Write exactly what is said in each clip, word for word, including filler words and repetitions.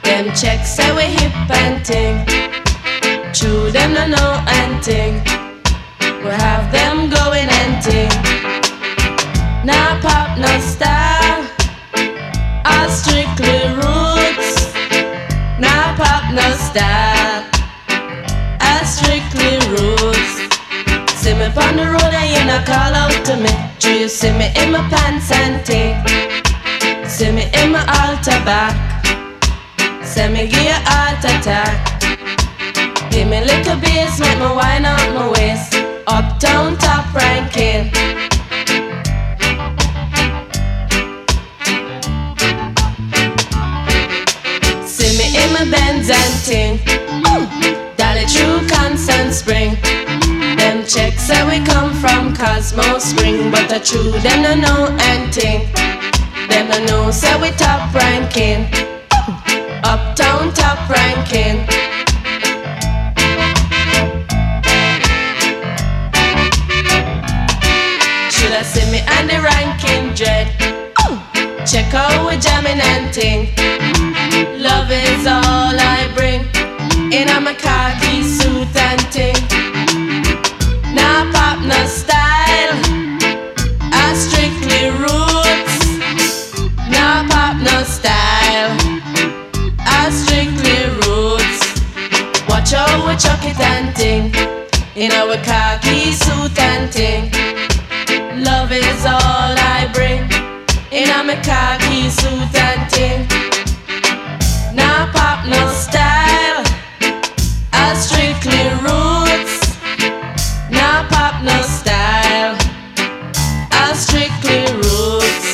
Them checks say we hip and ting. True, them no know and ting. We have them going and ting. Nah pop, no style. All strictly roots. Nah pop, no style. All strictly roots. See me on the road and you not call out to me. Do you see me in my pants and ting? See me in my altar back. Say me give you heart attack. Give me little bass, make me wind out my waist. Uptown top ranking. See me in my Benz and ting. Dolly true Constant Spring. Them checks say we come from Cosmo Spring, but the true them no know and ting. Them no know say we top ranking. Uptown top ranking. Shoulda see me and the ranking dread. Check out we jamming and ting. Love is all I bring. In a my khaki suit and ting. Nah pop, no style. I strictly roots. Nah pop, no style. I strictly roots. Watch out we chuck it and ting. In our khaki suit and ting. Love is all I bring. In a my khaki suit and ting. Nah pop, no style. I strictly roots. Nah pop, no style. I strictly roots.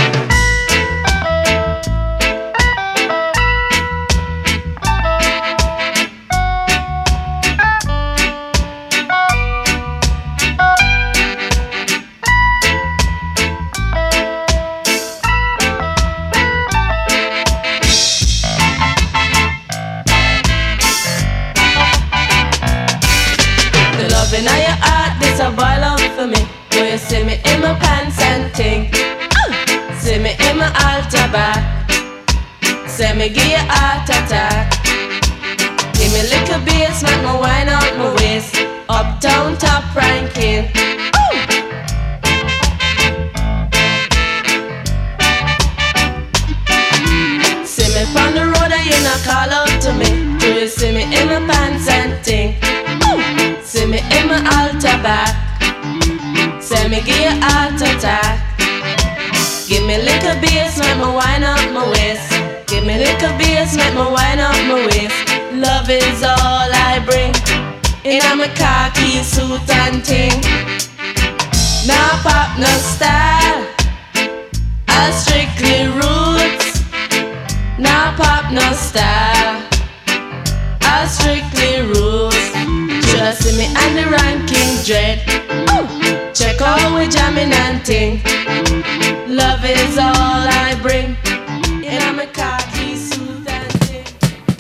In your heart, this a boil out for me. Do you see me in my pants and ting? See me in my altar back. Say me give you heart attack. Give me little bass, make me wind out my waist. Uptown top ranking. See me on the road and you not call out to me. Do you see me in my pants and ting? See me in my altar back. Say me give you heart attack. Give me little bass, make me wind up my waist. Give me little bass, make me wind up my waist. Love is all I bring. In a my khaki suit and ting. Nah pop, no style. I strictly roots. Nah pop, no style. I strictly roots. Just see me and the ranking dread. Check out we jamming and ting. Love is all I bring. In a my car.